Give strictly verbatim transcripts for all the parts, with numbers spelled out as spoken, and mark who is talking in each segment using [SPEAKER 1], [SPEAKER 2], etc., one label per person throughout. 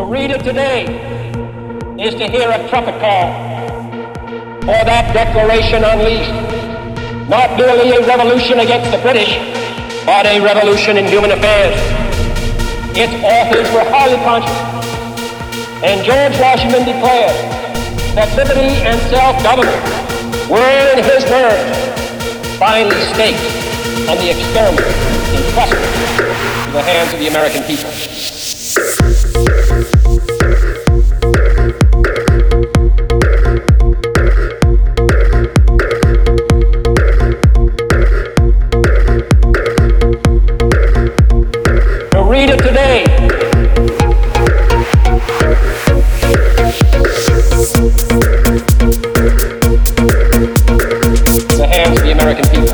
[SPEAKER 1] read it today is to hear a trumpet call for that declaration unleashed. Not merely a revolution against the British, but a revolution in human affairs. Its authors were highly conscious, and George Washington declared that liberty and self-government were, in his words, finally staked on the experiment entrusted to the hands of the American people. Read it today. The hands of the American people.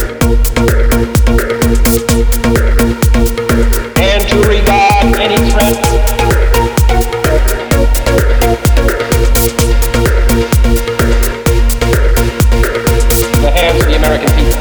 [SPEAKER 1] And to regard any threat the hands of the American people.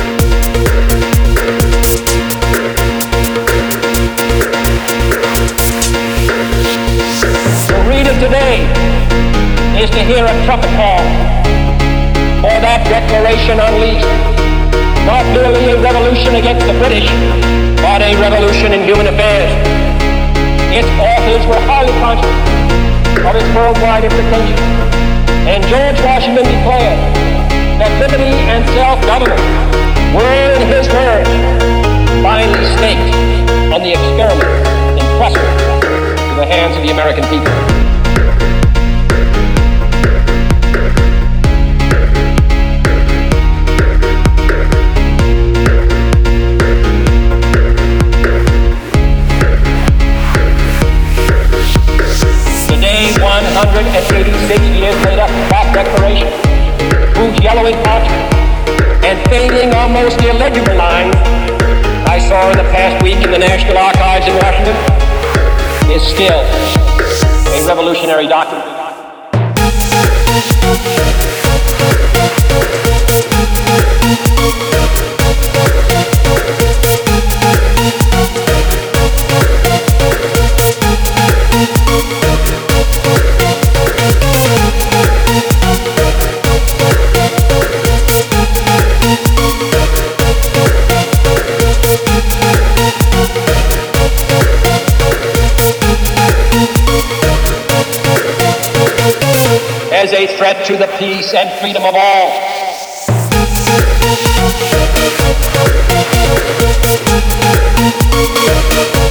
[SPEAKER 1] Today is to hear a trumpet call for that declaration unleashed. Not merely a revolution against the British, but a revolution in human affairs. Its authors were highly conscious of its worldwide implications, and George Washington declared that liberty and self-government were, in his words, finally staked on the experiment entrusted to the hands of the American people. one hundred eighty-six years later, that declaration, whose yellowing parchment and fading, almost illegible lines I saw in the past week in the National Archives in Washington, is still a revolutionary document. As a threat to the peace and freedom of all.